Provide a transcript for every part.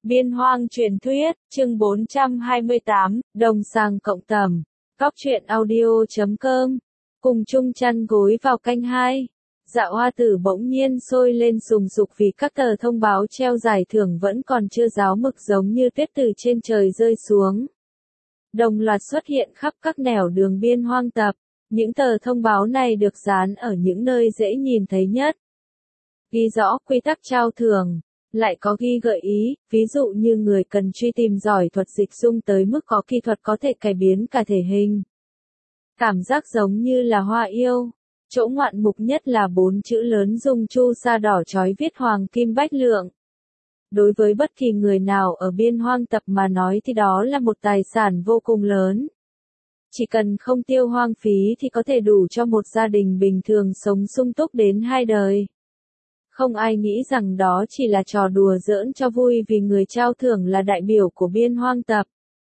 Biên hoang truyền thuyết, chương 428, đồng sàng cộng tầm. Góc truyện audio.com. Cùng chung chăn gối vào canh 2. Dạ hoa tử bỗng nhiên sôi lên sùng sục vì các tờ thông báo treo giải thưởng vẫn còn chưa ráo mực giống như tuyết từ trên trời rơi xuống. Đồng loạt xuất hiện khắp các nẻo đường biên hoang tập. Những tờ thông báo này được dán ở những nơi dễ nhìn thấy nhất. Ghi rõ quy tắc trao thưởng. Lại có ghi gợi ý, ví dụ như người cần truy tìm giỏi thuật dịch dung tới mức có kỹ thuật có thể cải biến cả thể hình. Cảm giác giống như là hoa yêu. Chỗ ngoạn mục nhất là 4 chữ lớn dùng chu sa đỏ chói viết hoàng kim bách lượng. Đối với bất kỳ người nào ở biên hoang tập mà nói thì đó là một tài sản vô cùng lớn. Chỉ cần không tiêu hoang phí thì có thể đủ cho một gia đình bình thường sống sung túc đến 2 đời. Không ai nghĩ rằng đó chỉ là trò đùa giỡn cho vui vì người trao thưởng là đại biểu của biên hoang tập.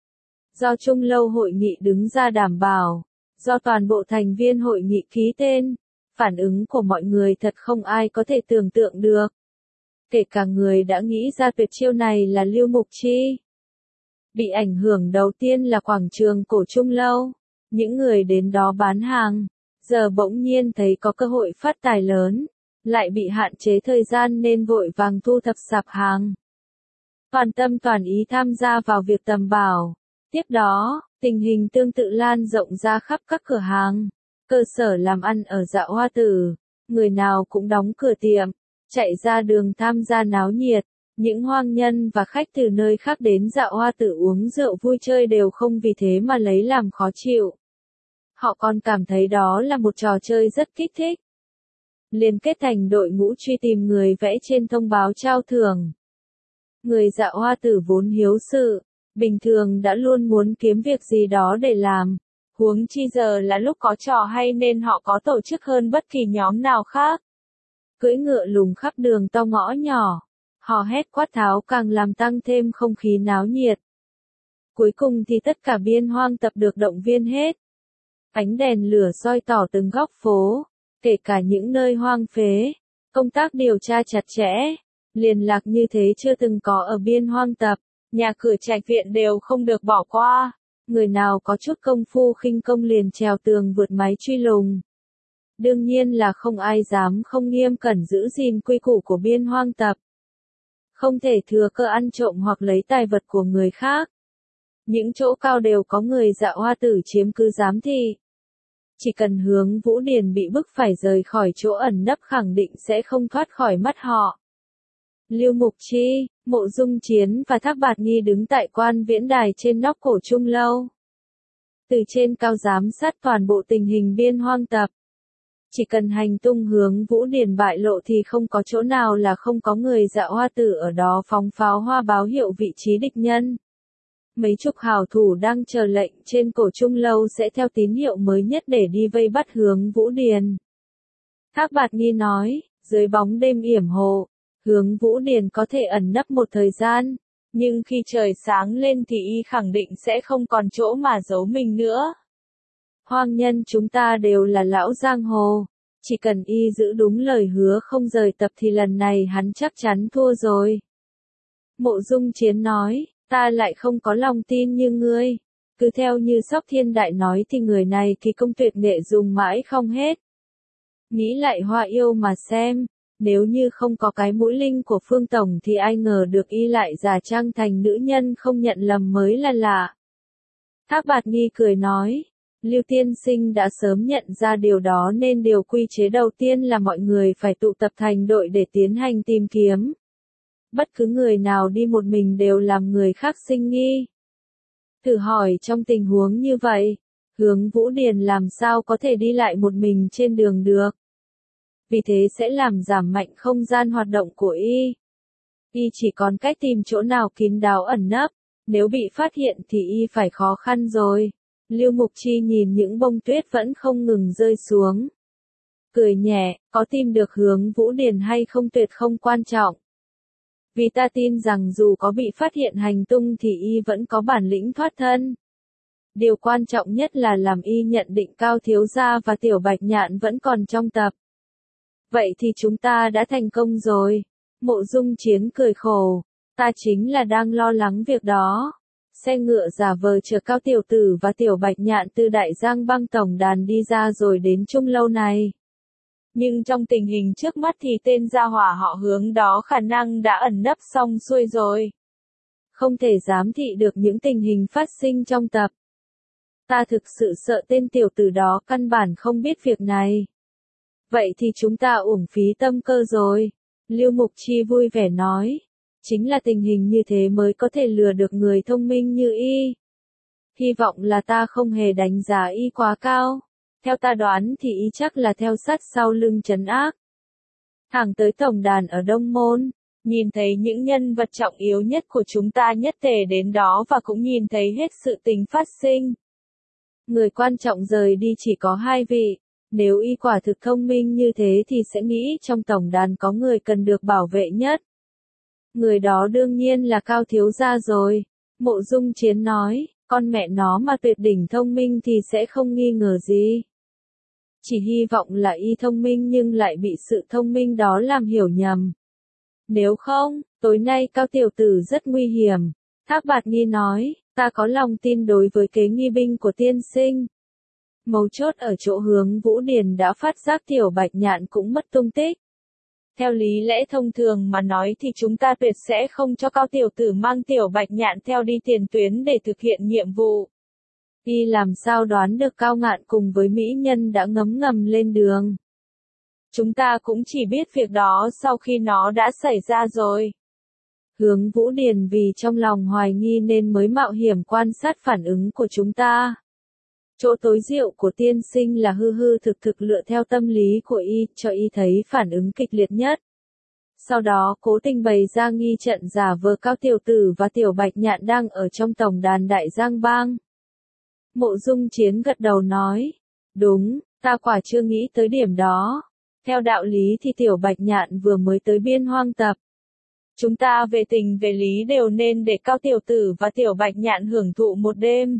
Do Trung Lâu hội nghị đứng ra đảm bảo, do toàn bộ thành viên hội nghị ký tên, phản ứng của mọi người thật không ai có thể tưởng tượng được. Kể cả người đã nghĩ ra tuyệt chiêu này là Lưu Mục Chi. Bị ảnh hưởng đầu tiên là quảng trường cổ Trung Lâu. Những người đến đó bán hàng, giờ bỗng nhiên thấy có cơ hội phát tài lớn. Lại bị hạn chế thời gian nên vội vàng thu thập sạp hàng. Toàn tâm toàn ý tham gia vào việc tầm bảo. Tiếp đó, tình hình tương tự lan rộng ra khắp các cửa hàng, cơ sở làm ăn ở Dạ Hoa Tử. Người nào cũng đóng cửa tiệm, chạy ra đường tham gia náo nhiệt. Những hoang nhân và khách từ nơi khác đến Dạ Hoa Tử uống rượu vui chơi đều không vì thế mà lấy làm khó chịu. Họ còn cảm thấy đó là một trò chơi rất kích thích. Liên kết thành đội ngũ truy tìm người vẽ trên thông báo trao thưởng. Người Dạ Hoa Tử vốn hiếu sự, bình thường đã luôn muốn kiếm việc gì đó để làm. Huống chi giờ là lúc có trò hay nên họ có tổ chức hơn bất kỳ nhóm nào khác. Cưỡi ngựa lùng khắp đường to ngõ nhỏ, hò hét quát tháo càng làm tăng thêm không khí náo nhiệt. Cuối cùng thì tất cả biên hoang tập được động viên hết. Ánh đèn lửa soi tỏ từng góc phố. Kể cả những nơi hoang phế, công tác điều tra chặt chẽ, liên lạc như thế chưa từng có ở biên hoang tập, nhà cửa trạch viện đều không được bỏ qua, người nào có chút công phu khinh công liền trèo tường vượt mái truy lùng. Đương nhiên là không ai dám không nghiêm cẩn giữ gìn quy củ của biên hoang tập. Không thể thừa cơ ăn trộm hoặc lấy tài vật của người khác. Những chỗ cao đều có người Dạ Hoa Tử chiếm cứ giám thị. Chỉ cần Hướng Vũ Điền bị bức phải rời khỏi chỗ ẩn nấp khẳng định sẽ không thoát khỏi mắt họ. Lưu Mục Chi, Mộ Dung Chiến và Thác Bạt Nghi đứng tại quan viễn đài trên nóc cổ Trung Lâu. Từ trên cao giám sát toàn bộ tình hình biên hoang tập. Chỉ cần hành tung Hướng Vũ Điền bại lộ thì không có chỗ nào là không có người Dạ Hoa Tử ở đó phóng pháo hoa báo hiệu vị trí địch nhân. Mấy chục hảo thủ đang chờ lệnh trên cổ Trung Lâu sẽ theo tín hiệu mới nhất để đi vây bắt Hướng Vũ Điền. Thác Bạt Nghi nói, dưới bóng đêm yểm hộ, Hướng Vũ Điền có thể ẩn nấp một thời gian, nhưng khi trời sáng lên thì y khẳng định sẽ không còn chỗ mà giấu mình nữa. Hoang nhân chúng ta đều là lão giang hồ, chỉ cần y giữ đúng lời hứa không rời tập thì lần này hắn chắc chắn thua rồi. Mộ Dung Chiến nói. Ta lại không có lòng tin như ngươi. Cứ theo như Sóc Thiên Đại nói thì người này kỳ công tuyệt nghệ dùng mãi không hết. Nghĩ lại Hoa Yêu mà xem, nếu như không có cái mũi linh của Phương Tổng thì ai ngờ được y lại giả trang thành nữ nhân không nhận lầm mới là lạ. Thác Bạt Nghi cười nói, Lưu Tiên Sinh đã sớm nhận ra điều đó nên điều quy chế đầu tiên là mọi người phải tụ tập thành đội để tiến hành tìm kiếm. Bất cứ người nào đi một mình đều làm người khác sinh nghi. Thử hỏi trong tình huống như vậy, Hướng Vũ Điền làm sao có thể đi lại một mình trên đường được? Vì thế sẽ làm giảm mạnh không gian hoạt động của y. Y chỉ còn cách tìm chỗ nào kín đáo ẩn nấp, nếu bị phát hiện thì y phải khó khăn rồi. Lưu Mục Chi nhìn những bông tuyết vẫn không ngừng rơi xuống. Cười nhẹ, có tìm được Hướng Vũ Điền hay không tuyệt không quan trọng. Vì ta tin rằng dù có bị phát hiện hành tung thì y vẫn có bản lĩnh thoát thân. Điều quan trọng nhất là làm y nhận định Cao thiếu gia và Tiểu Bạch Nhạn vẫn còn trong tập. Vậy thì chúng ta đã thành công rồi. Mộ Dung Chiến cười khổ. Ta chính là đang lo lắng việc đó. Xe ngựa giả vờ chở Cao Tiểu Tử và Tiểu Bạch Nhạn từ Đại Giang Bang tổng đàn đi ra rồi đến Trung Lâu này. Nhưng trong tình hình trước mắt thì tên gia hỏa họ Hướng đó khả năng đã ẩn nấp xong xuôi rồi. Không thể giám thị được những tình hình phát sinh trong tập. Ta thực sự sợ tên tiểu tử đó căn bản không biết việc này. Vậy thì chúng ta uổng phí tâm cơ rồi. Lưu Mục Chi vui vẻ nói. Chính là tình hình như thế mới có thể lừa được người thông minh như y. Hy vọng là ta không hề đánh giá y quá cao. Theo ta đoán thì y chắc là theo sát sau lưng trấn ác. Thẳng tới tổng đàn ở Đông Môn, nhìn thấy những nhân vật trọng yếu nhất của chúng ta nhất tề đến đó và cũng nhìn thấy hết sự tình phát sinh. Người quan trọng rời đi chỉ có 2 vị. Nếu y quả thực thông minh như thế thì sẽ nghĩ trong tổng đàn có người cần được bảo vệ nhất. Người đó đương nhiên là Cao thiếu gia rồi. Mộ Dung Chiến nói, con mẹ nó mà tuyệt đỉnh thông minh thì sẽ không nghi ngờ gì. Chỉ hy vọng là y thông minh nhưng lại bị sự thông minh đó làm hiểu nhầm. Nếu không, tối nay Cao tiểu tử rất nguy hiểm. Thác Bạt Nghi nói, ta có lòng tin đối với kế nghi binh của tiên sinh. Mấu chốt ở chỗ Hướng Vũ Điền đã phát giác Tiểu Bạch Nhạn cũng mất tung tích. Theo lý lẽ thông thường mà nói thì chúng ta tuyệt sẽ không cho Cao tiểu tử mang Tiểu Bạch Nhạn theo đi tiền tuyến để thực hiện nhiệm vụ. Y làm sao đoán được Cao Ngạn cùng với mỹ nhân đã ngấm ngầm lên đường. Chúng ta cũng chỉ biết việc đó sau khi nó đã xảy ra rồi. Hướng Vũ Điền vì trong lòng hoài nghi nên mới mạo hiểm quan sát phản ứng của chúng ta. Chỗ tối diệu của tiên sinh là hư hư thực thực lựa theo tâm lý của y, cho y thấy phản ứng kịch liệt nhất. Sau đó cố tình bày ra nghi trận giả vờ Cao tiểu tử và Tiểu Bạch Nhạn đang ở trong tổng đàn Đại Giang Bang. Mộ Dung Chiến gật đầu nói, đúng, ta quả chưa nghĩ tới điểm đó. Theo đạo lý thì Tiểu Bạch Nhạn vừa mới tới Biên Hoang tập. Chúng ta về tình về lý đều nên để Cao tiểu tử và Tiểu Bạch Nhạn hưởng thụ một đêm.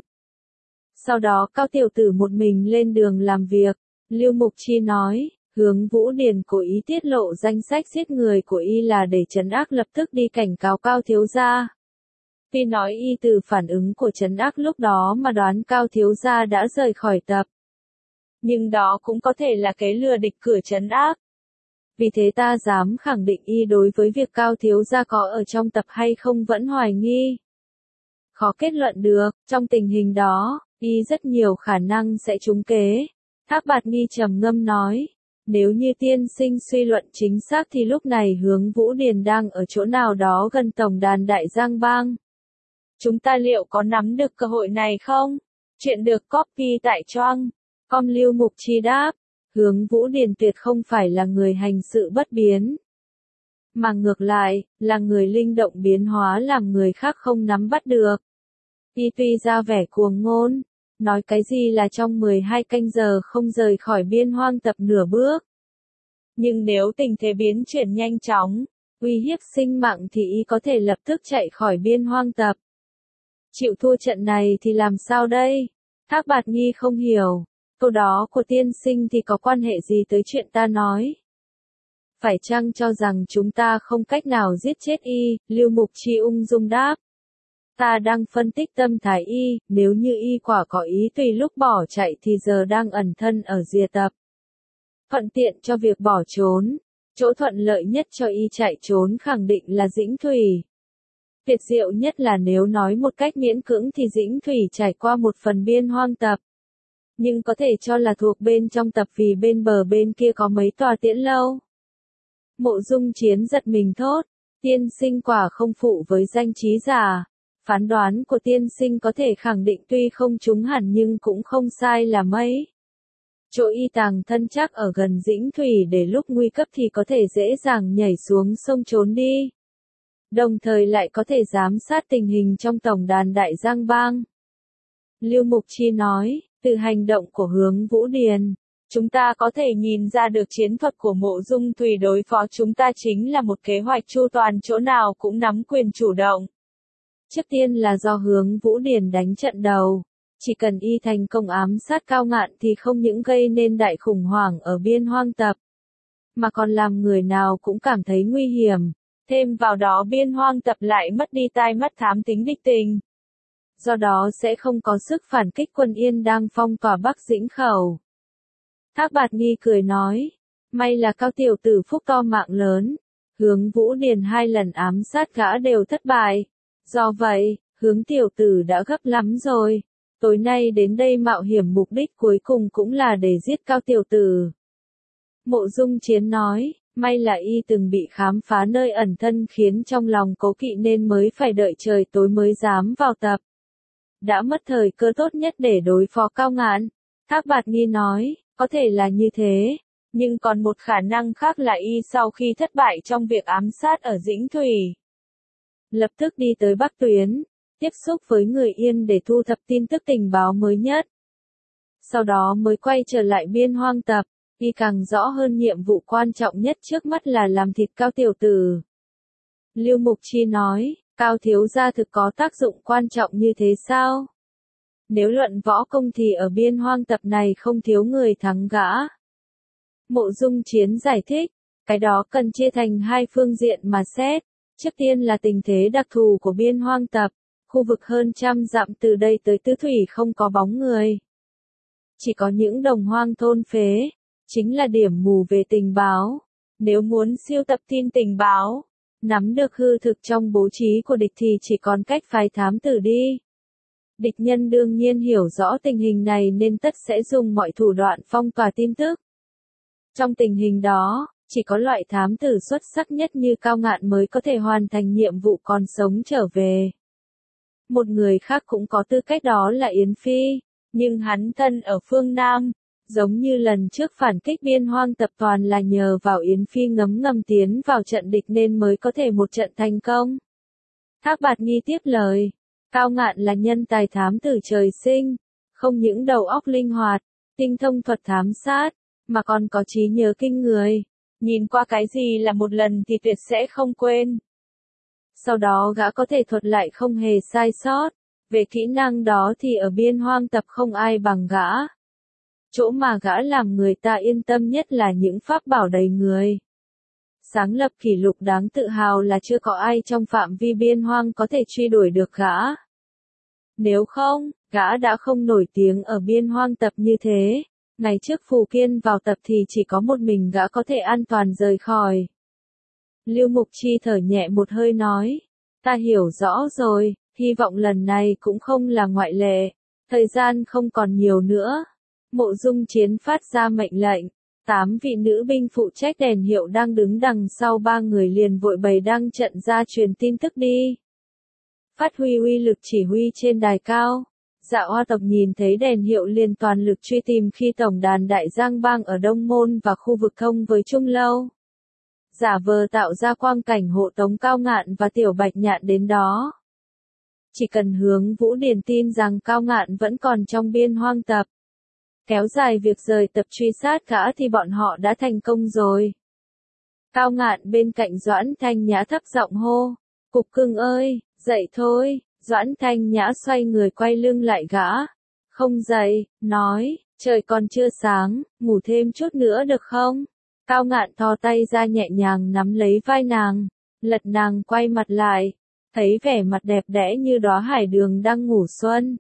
Sau đó Cao tiểu tử một mình lên đường làm việc. Lưu Mục Chi nói, Hướng Vũ Điền cố ý tiết lộ danh sách giết người của y là để trấn ác lập tức đi cảnh cáo Cao thiếu gia. Tuy nói y từ phản ứng của trấn ác lúc đó mà đoán Cao thiếu gia đã rời khỏi tập. Nhưng đó cũng có thể là cái lừa địch cửa trấn ác. Vì thế ta dám khẳng định y đối với việc Cao thiếu gia có ở trong tập hay không vẫn hoài nghi. Khó kết luận được, trong tình hình đó, y rất nhiều khả năng sẽ trúng kế. Thác Bạt Nghi trầm ngâm nói, nếu như tiên sinh suy luận chính xác thì lúc này Hướng Vũ Điền đang ở chỗ nào đó gần tổng đàn Đại Giang Bang. Chúng ta liệu có nắm được cơ hội này không? Chuyện được copy tại Choang. Com Lưu Mục Chi đáp, Hướng Vũ Điền tuyệt không phải là người hành sự bất biến. Mà ngược lại, là người linh động biến hóa làm người khác không nắm bắt được. Y tuy ra vẻ cuồng ngôn, nói cái gì là trong 12 canh giờ không rời khỏi Biên Hoang tập nửa bước. Nhưng nếu tình thế biến chuyển nhanh chóng, uy hiếp sinh mạng thì y có thể lập tức chạy khỏi Biên Hoang tập. Chịu thua trận này thì làm sao đây? Thác Bạt Nghi không hiểu, câu đó của tiên sinh thì có quan hệ gì tới chuyện ta nói? Phải chăng cho rằng chúng ta không cách nào giết chết y? Lưu Mục Chi ung dung đáp. Ta đang phân tích tâm thái y, nếu như y quả có ý tùy lúc bỏ chạy thì giờ đang ẩn thân ở rìa tập. Thuận tiện cho việc bỏ trốn, chỗ thuận lợi nhất cho y chạy trốn khẳng định là Dĩnh Thủy. Tuyệt diệu nhất là nếu nói một cách miễn cưỡng thì Dĩnh Thủy trải qua một phần Biên Hoang tập. Nhưng có thể cho là thuộc bên trong tập vì bên bờ bên kia có mấy tòa tiễn lâu. Mộ Dung Chiến giật mình thốt, tiên sinh quả không phụ với danh trí giả. Phán đoán của tiên sinh có thể khẳng định tuy không trúng hẳn nhưng cũng không sai là mấy. Chỗ y tàng thân chắc ở gần Dĩnh Thủy để lúc nguy cấp thì có thể dễ dàng nhảy xuống sông trốn đi. Đồng thời lại có thể giám sát tình hình trong tổng đàn Đại Giang Bang. Lưu Mục Chi nói, từ hành động của Hướng Vũ Điền, chúng ta có thể nhìn ra được chiến thuật của Mộ Dung Thùy đối phó chúng ta chính là một kế hoạch chu toàn chỗ nào cũng nắm quyền chủ động. Trước tiên là do Hướng Vũ Điền đánh trận đầu, chỉ cần y thành công ám sát Cao Ngạn thì không những gây nên đại khủng hoảng ở Biên Hoang tập, mà còn làm người nào cũng cảm thấy nguy hiểm. Thêm vào đó Biên Hoang Tập lại mất đi tai mắt thám tính địch tình. Do đó sẽ không có sức phản kích quân Yên đang phong tỏa Bắc Dĩnh Khẩu. Thác Bạt Nghi cười nói, may là Cao tiểu tử phúc to mạng lớn, Hướng Vũ Điền 2 lần ám sát gã đều thất bại. Do vậy, Hướng tiểu tử đã gấp lắm rồi. Tối nay đến đây mạo hiểm mục đích cuối cùng cũng là để giết Cao tiểu tử. Mộ Dung Chiến nói, may là y từng bị khám phá nơi ẩn thân khiến trong lòng cố kỵ nên mới phải đợi trời tối mới dám vào tập. Đã mất thời cơ tốt nhất để đối phó Cao Ngạn. Thác Bạt Nghi nói, có thể là như thế, nhưng còn một khả năng khác là y sau khi thất bại trong việc ám sát ở Dĩnh Thủy. Lập tức đi tới Bắc Tuyến, tiếp xúc với người Yên để thu thập tin tức tình báo mới nhất. Sau đó mới quay trở lại Biên Hoang Tập, y càng rõ hơn nhiệm vụ quan trọng nhất trước mắt là làm thịt Cao tiểu tử. Lưu Mục Chi nói, Cao thiếu gia thực có tác dụng quan trọng như thế sao? Nếu luận võ công thì ở Biên Hoang Tập này không thiếu người thắng gã. Mộ Dung Chiến giải thích, cái đó cần chia thành hai phương diện mà xét. Trước tiên là tình thế đặc thù của Biên Hoang Tập, khu vực hơn 100 dặm từ đây tới Tứ Thủy không có bóng người. Chỉ có những đồng hoang thôn phế, chính là điểm mù về tình báo. Nếu muốn siêu tập tin tình báo, nắm được hư thực trong bố trí của địch thì chỉ còn cách phái thám tử đi. Địch nhân đương nhiên hiểu rõ tình hình này nên tất sẽ dùng mọi thủ đoạn phong tỏa tin tức. Trong tình hình đó, chỉ có loại thám tử xuất sắc nhất như Cao Ngạn mới có thể hoàn thành nhiệm vụ còn sống trở về. Một người khác cũng có tư cách đó là Yến Phi, nhưng hắn thân ở phương Nam, giống như lần trước phản kích Biên Hoang Tập toàn là nhờ vào Yến Phi ngấm ngầm tiến vào trận địch nên mới có thể một trận thành công. Thác Bạt Nghi tiếp lời, Cao Ngạn là nhân tài thám tử trời sinh, không những đầu óc linh hoạt, tinh thông thuật thám sát, mà còn có trí nhớ kinh người. Nhìn qua cái gì là một lần thì tuyệt sẽ không quên. Sau đó gã có thể thuật lại không hề sai sót. Về kỹ năng đó thì ở Biên Hoang Tập không ai bằng gã. Chỗ mà gã làm người ta yên tâm nhất là những pháp bảo đầy người. Sáng lập kỷ lục đáng tự hào là chưa có ai trong phạm vi Biên Hoang có thể truy đuổi được gã. Nếu không, gã đã không nổi tiếng ở Biên Hoang Tập như thế. Ngày trước Phù Kiên vào tập thì chỉ có một mình gã có thể an toàn rời khỏi. Lưu Mục Chi thở nhẹ một hơi nói, ta hiểu rõ rồi, hy vọng lần này cũng không là ngoại lệ. Thời gian không còn nhiều nữa. Mộ Dung Chiến phát ra mệnh lệnh. 8 vị nữ binh phụ trách đèn hiệu đang đứng đằng sau 3 người liền vội bày đăng trận ra truyền tin tức đi. Phát huy uy lực chỉ huy trên đài cao. Dạ Hoa tộc nhìn thấy đèn hiệu liền toàn lực truy tìm khi tổng đàn Đại Giang Bang ở Đông Môn và khu vực thông với Trung Lâu. Giả vờ tạo ra quang cảnh hộ tống Cao Ngạn và Tiểu Bạch Nhạn đến đó. Chỉ cần Hướng Vũ Điền tin rằng Cao Ngạn vẫn còn trong Biên Hoang Tập. Kéo dài việc rời tập truy sát gã thì bọn họ đã thành công rồi. Cao Ngạn bên cạnh Doãn Thanh Nhã thấp giọng hô, Cục Cưng ơi, dậy thôi. Doãn Thanh Nhã xoay người quay lưng lại gã. Không dậy, nói, trời còn chưa sáng, ngủ thêm chút nữa được không? Cao Ngạn thò tay ra nhẹ nhàng nắm lấy vai nàng, lật nàng quay mặt lại, thấy vẻ mặt đẹp đẽ như đóa hải đường đang ngủ xuân.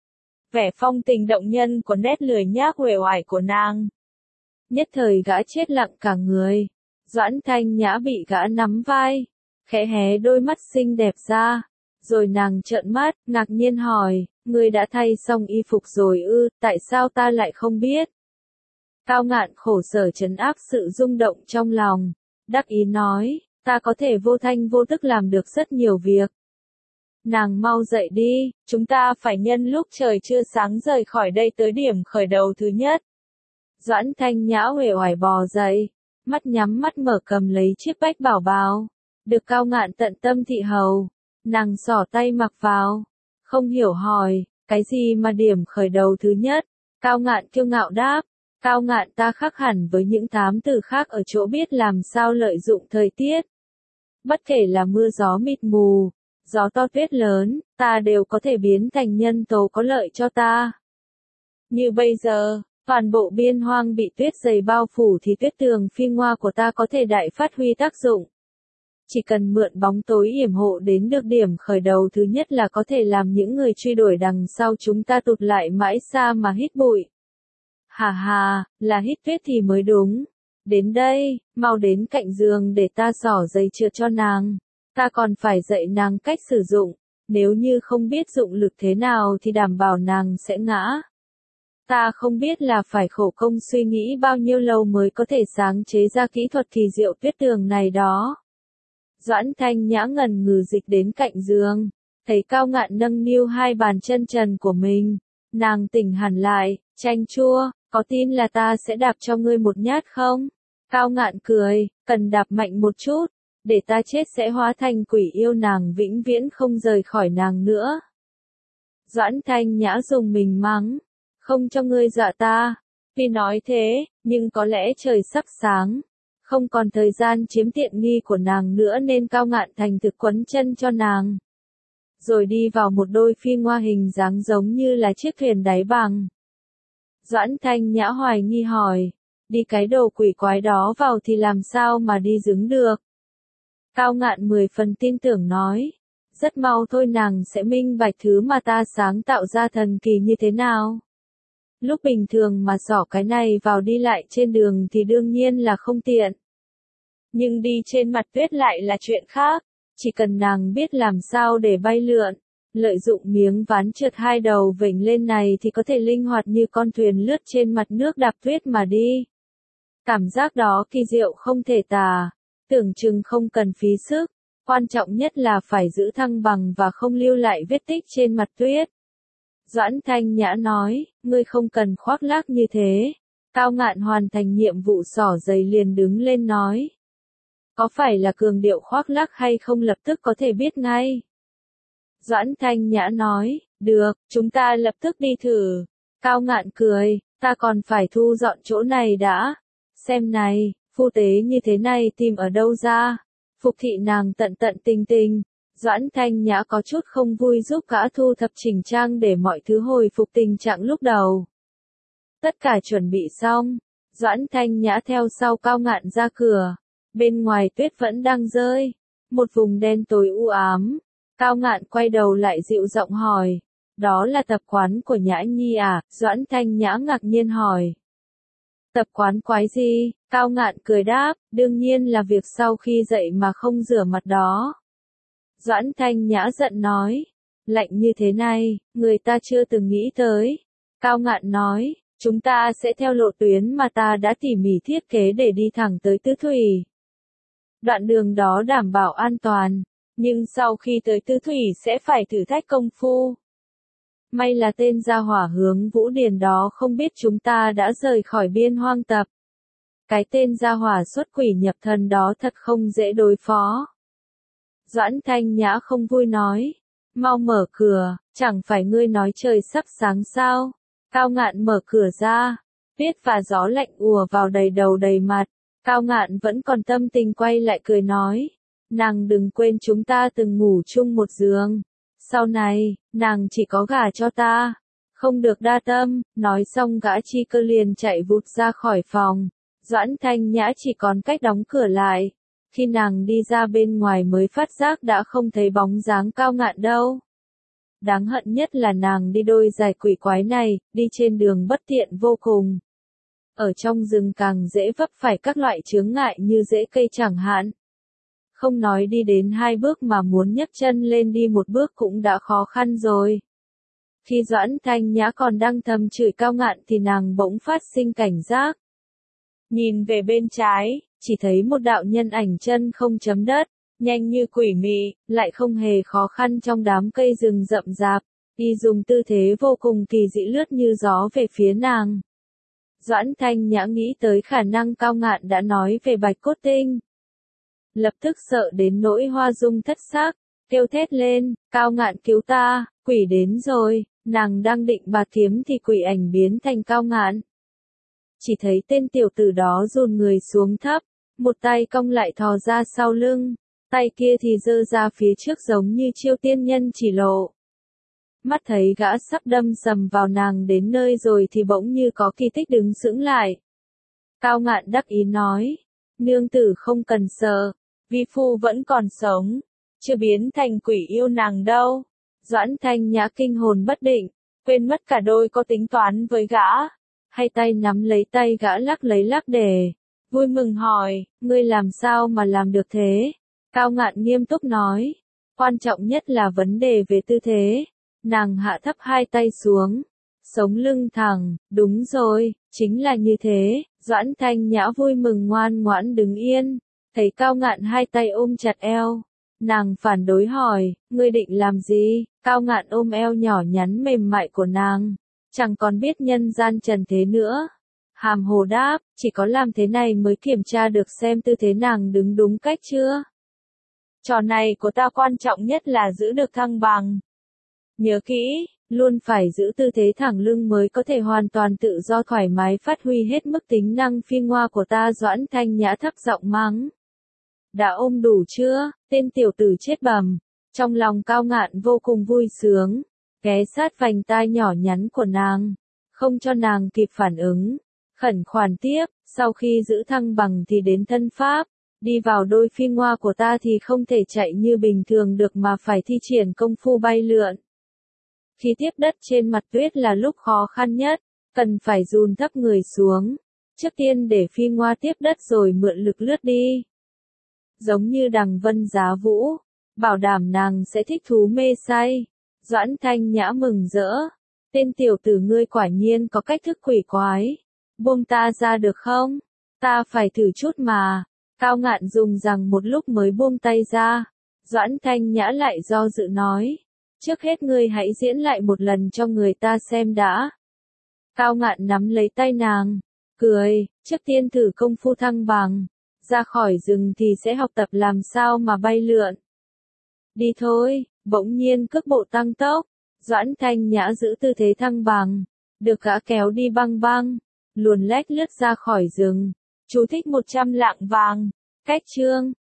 Vẻ phong tình động nhân của nét lười nhác uể oải của nàng. Nhất thời gã chết lặng cả người. Doãn Thanh Nhã bị gã nắm vai, khẽ hé đôi mắt xinh đẹp ra. Rồi nàng trợn mắt, ngạc nhiên hỏi, ngươi đã thay xong y phục rồi ư, tại sao ta lại không biết? Cao Ngạn khổ sở trấn áp sự rung động trong lòng, đắc ý nói, ta có thể vô thanh vô tức làm được rất nhiều việc. Nàng mau dậy đi, chúng ta phải nhân lúc trời chưa sáng rời khỏi đây tới điểm khởi đầu thứ nhất. Doãn Thanh Nhã uể oải bò dậy, mắt nhắm mắt mở cầm lấy chiếc bách bảo bào, được Cao Ngạn tận tâm thị hầu. Nàng xỏ tay mặc vào, không hiểu hỏi, cái gì mà điểm khởi đầu thứ nhất? Cao Ngạn kiêu ngạo đáp, Cao Ngạn ta khác hẳn với những thám tử khác ở chỗ biết làm sao lợi dụng thời tiết. Bất kể là mưa gió mịt mù, gió to tuyết lớn, ta đều có thể biến thành nhân tố có lợi cho ta. Như bây giờ, toàn bộ Biên Hoang bị tuyết dày bao phủ thì tuyết tường phi ngoa của ta có thể đại phát huy tác dụng. Chỉ cần mượn bóng tối yểm hộ đến được điểm khởi đầu thứ nhất là có thể làm những người truy đuổi đằng sau chúng ta tụt lại mãi xa mà hít bụi. Hà hà, là hít tuyết thì mới đúng. Đến đây, mau đến cạnh giường để ta xỏ giày trượt cho nàng. Ta còn phải dạy nàng cách sử dụng. Nếu như không biết dụng lực thế nào thì đảm bảo nàng sẽ ngã. Ta không biết là phải khổ công suy nghĩ bao nhiêu lâu mới có thể sáng chế ra kỹ thuật kỳ diệu tuyết tường này đó. Doãn Thanh Nhã ngần ngừ dịch đến cạnh giường, thấy Cao Ngạn nâng niu hai bàn chân trần của mình. Nàng tỉnh hẳn lại, chanh chua, có tin là ta sẽ đạp cho ngươi một nhát không? Cao Ngạn cười, cần đạp mạnh một chút, để ta chết sẽ hóa thành quỷ yêu nàng vĩnh viễn không rời khỏi nàng nữa. Doãn Thanh Nhã dùng mình mắng, không cho ngươi dọa ta. Tuy nói thế, nhưng có lẽ trời sắp sáng. Không còn thời gian chiếm tiện nghi của nàng nữa nên Cao Ngạn thành thực quấn chân cho nàng. Rồi đi vào một đôi phi ngoa hình dáng giống như là chiếc thuyền đáy bằng. Doãn Thanh Nhã hoài nghi hỏi, đi cái đồ quỷ quái đó vào thì làm sao mà đi đứng được? Cao Ngạn 10 phần tin tưởng nói, rất mau thôi nàng sẽ minh bạch thứ mà ta sáng tạo ra thần kỳ như thế nào. Lúc bình thường mà xỏ cái này vào đi lại trên đường thì đương nhiên là không tiện. Nhưng đi trên mặt tuyết lại là chuyện khác, chỉ cần nàng biết làm sao để bay lượn, lợi dụng miếng ván trượt hai đầu vểnh lên này thì có thể linh hoạt như con thuyền lướt trên mặt nước đạp tuyết mà đi. Cảm giác đó kỳ diệu không thể tả, tưởng chừng không cần phí sức, quan trọng nhất là phải giữ thăng bằng và không lưu lại vết tích trên mặt tuyết. Doãn Thanh Nhã nói, ngươi không cần khoác lác như thế. Cao Ngạn hoàn thành nhiệm vụ xỏ giày liền đứng lên nói. Có phải là cường điệu khoác lác hay không lập tức có thể biết ngay. Doãn Thanh Nhã nói, được, chúng ta lập tức đi thử. Cao Ngạn cười, ta còn phải thu dọn chỗ này đã. Xem này, phu tế như thế này tìm ở đâu ra. Phục thị nàng tận tận tình tình. Doãn Thanh Nhã có chút không vui giúp gã thu thập chỉnh trang để mọi thứ hồi phục tình trạng lúc đầu. Tất cả chuẩn bị xong, Doãn Thanh Nhã theo sau Cao Ngạn ra cửa. Bên ngoài tuyết vẫn đang rơi, một vùng đen tối u ám. Cao Ngạn quay đầu lại dịu giọng hỏi, đó là tập quán của Nhã Nhi à? Doãn Thanh Nhã ngạc nhiên hỏi. Tập quán quái gì? Cao Ngạn cười đáp, đương nhiên là việc sau khi dậy mà không rửa mặt đó. Doãn Thanh Nhã giận nói, lạnh như thế này, người ta chưa từng nghĩ tới. Cao Ngạn nói, chúng ta sẽ theo lộ tuyến mà ta đã tỉ mỉ thiết kế để đi thẳng tới Tứ Thủy. Đoạn đường đó đảm bảo an toàn, nhưng sau khi tới Tứ Thủy sẽ phải thử thách công phu. May là tên gia hỏa hướng Vũ Điền đó không biết chúng ta đã rời khỏi biên hoang tập. Cái tên gia hỏa xuất quỷ nhập thần đó thật không dễ đối phó. Doãn Thanh Nhã không vui nói, mau mở cửa, chẳng phải ngươi nói trời sắp sáng sao? Cao Ngạn mở cửa ra, tuyết và gió lạnh ùa vào đầy đầu đầy mặt. Cao Ngạn vẫn còn tâm tình quay lại cười nói, nàng đừng quên chúng ta từng ngủ chung một giường. Sau này, nàng chỉ có gả cho ta. Không được đa tâm, nói xong gã Chi Cơ liền chạy vụt ra khỏi phòng. Doãn Thanh Nhã chỉ còn cách đóng cửa lại. Khi nàng đi ra bên ngoài mới phát giác đã không thấy bóng dáng Cao Ngạn đâu. Đáng hận nhất là nàng đi đôi giày quỷ quái này, đi trên đường bất tiện vô cùng. Ở trong rừng càng dễ vấp phải các loại chướng ngại như rễ cây chẳng hạn. Không nói đi đến 2 bước mà muốn nhấc chân lên đi 1 bước cũng đã khó khăn rồi. Khi Doãn Thanh Nhã còn đang thầm chửi Cao Ngạn thì nàng bỗng phát sinh cảnh giác. Nhìn về bên trái, chỉ thấy một đạo nhân ảnh chân không chấm đất, nhanh như quỷ mị, lại không hề khó khăn trong đám cây rừng rậm rạp, y dùng tư thế vô cùng kỳ dị lướt như gió về phía nàng. Doãn Thanh Nhã nghĩ tới khả năng Cao Ngạn đã nói về Bạch Cốt Tinh. Lập tức sợ đến nỗi hoa dung thất xác, kêu thét lên, Cao Ngạn cứu ta, quỷ đến rồi, nàng đang định bạt kiếm thì quỷ ảnh biến thành Cao Ngạn. Chỉ thấy tên tiểu tử đó dồn người xuống thấp, một tay cong lại thò ra sau lưng, tay kia thì giơ ra phía trước giống như chiêu tiên nhân chỉ lộ. Mắt thấy gã sắp đâm sầm vào nàng đến nơi rồi thì bỗng như có kỳ tích đứng sững lại. Cao Ngạn đắc ý nói, nương tử không cần sợ, vi phu vẫn còn sống, chưa biến thành quỷ yêu nàng đâu. Doãn Thanh Nhã kinh hồn bất định, quên mất cả đôi có tính toán với gã, hay tay nắm lấy tay gã lắc lấy lắc để, vui mừng hỏi, ngươi làm sao mà làm được thế? Cao Ngạn nghiêm túc nói, quan trọng nhất là vấn đề về tư thế. Nàng hạ thấp hai tay xuống, sống lưng thẳng, đúng rồi, chính là như thế. Doãn Thanh Nhã vui mừng ngoan ngoãn đứng yên, thấy Cao Ngạn hai tay ôm chặt eo. Nàng phản đối hỏi, ngươi định làm gì? Cao Ngạn ôm eo nhỏ nhắn mềm mại của nàng, chẳng còn biết nhân gian trần thế nữa. Hàm hồ đáp, chỉ có làm thế này mới kiểm tra được xem tư thế nàng đứng đúng cách chưa. Trò này của ta quan trọng nhất là giữ được thăng bằng. Nhớ kỹ, luôn phải giữ tư thế thẳng lưng mới có thể hoàn toàn tự do thoải mái phát huy hết mức tính năng phiên ngoa của ta. Doãn Thanh Nhã thấp giọng mắng. Đã ôm đủ chưa, tên tiểu tử chết bầm. Trong lòng Cao Ngạn vô cùng vui sướng, ghé sát vành tai nhỏ nhắn của nàng, không cho nàng kịp phản ứng. Khẩn khoản tiếp, sau khi giữ thăng bằng thì đến thân pháp, đi vào đôi phiên ngoa của ta thì không thể chạy như bình thường được mà phải thi triển công phu bay lượn. Khi tiếp đất trên mặt tuyết là lúc khó khăn nhất, cần phải dùn thấp người xuống, trước tiên để phiên ngoa tiếp đất rồi mượn lực lướt đi. Giống như đằng vân giá vũ, bảo đảm nàng sẽ thích thú mê say. Doãn Thanh Nhã mừng rỡ, tên tiểu tử ngươi quả nhiên có cách thức quỷ quái, buông ta ra được không? Ta phải thử chút mà. Cao Ngạn dùng rằng một lúc mới buông tay ra. Doãn Thanh Nhã lại do dự nói, trước hết ngươi hãy diễn lại một lần cho người ta xem đã. Cao Ngạn nắm lấy tay nàng, cười, trước tiên thử công phu thăng bằng, ra khỏi rừng thì sẽ học tập làm sao mà bay lượn. Đi thôi. Bỗng nhiên cước bộ tăng tốc, Doãn Thanh Nhã giữ tư thế thăng bằng, được gã kéo đi băng băng, luồn lách lướt ra khỏi rừng. Chú thích 100 lạng vàng. Cách chương